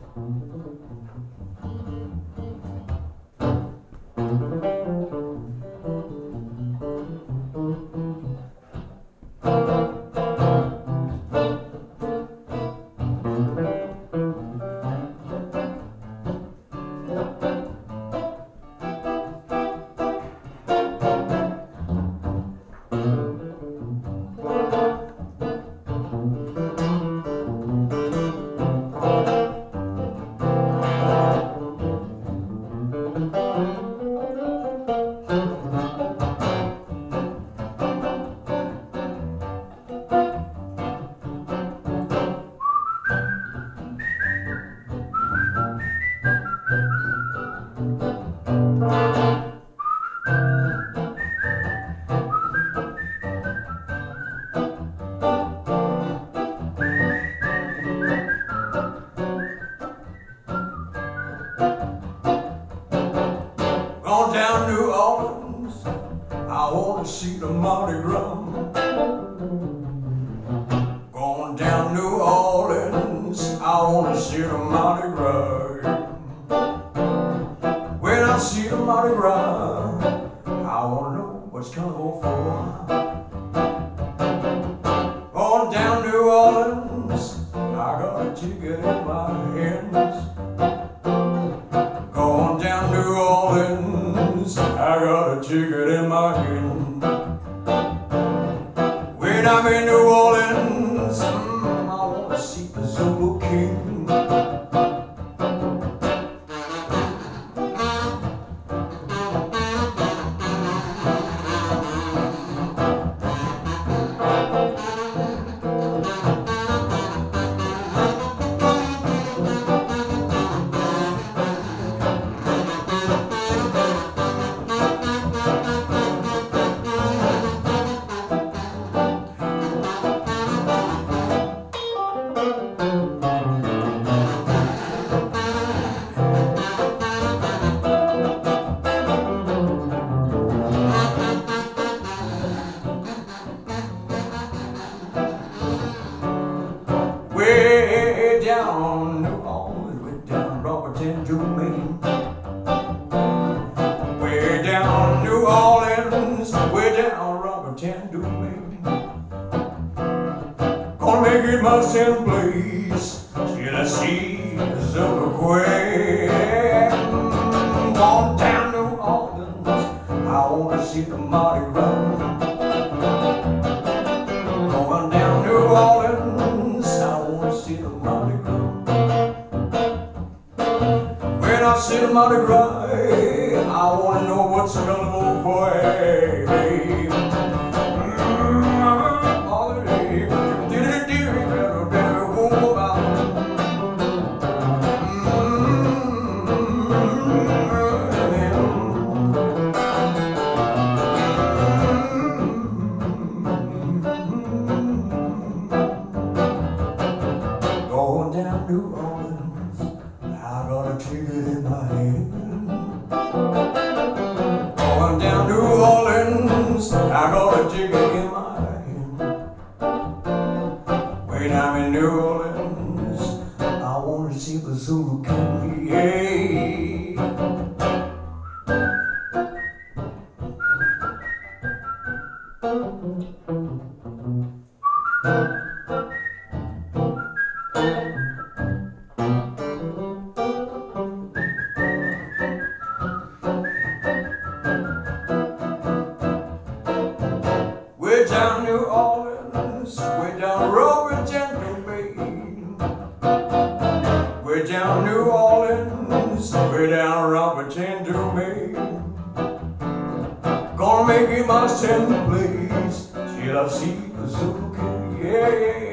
On down New Orleans, I wanna see the Mardi Gras. Going down New Orleans, I wanna see the Mardi Gras. When I see the Mardi Gras, I wanna know what's Carnival for. Going down New Orleans, I got a ticket in my hands. Going down New Orleans, I got a ticket in my hand. When I'm in New Orleans, I wanna see the Zulu King. Way down New Orleans, way down Robert and Jermaine. Way down New Orleans, way down Robert and Jermaine. Gonna make it my same place till I see the Zulu Queen. Going down New Orleans, I wanna see the Mardi Gras. Going down New Orleans, I wanna see the Mardi Gras. When I see the Mardi Gras, I wanna know what's Carnival for. Going down New Orleans, I got a ticket in my hand. Going down New Orleans, I got a ticket in my hand. When I'm in New Orleans, I wanna see the Zulu King. Yeah. Way down New Orleans, way down Robert and Jermaine. Way down New Orleans, way down Robert and Jermaine. Gonna make it my same place till I see the Zulu King. Yeah, yeah.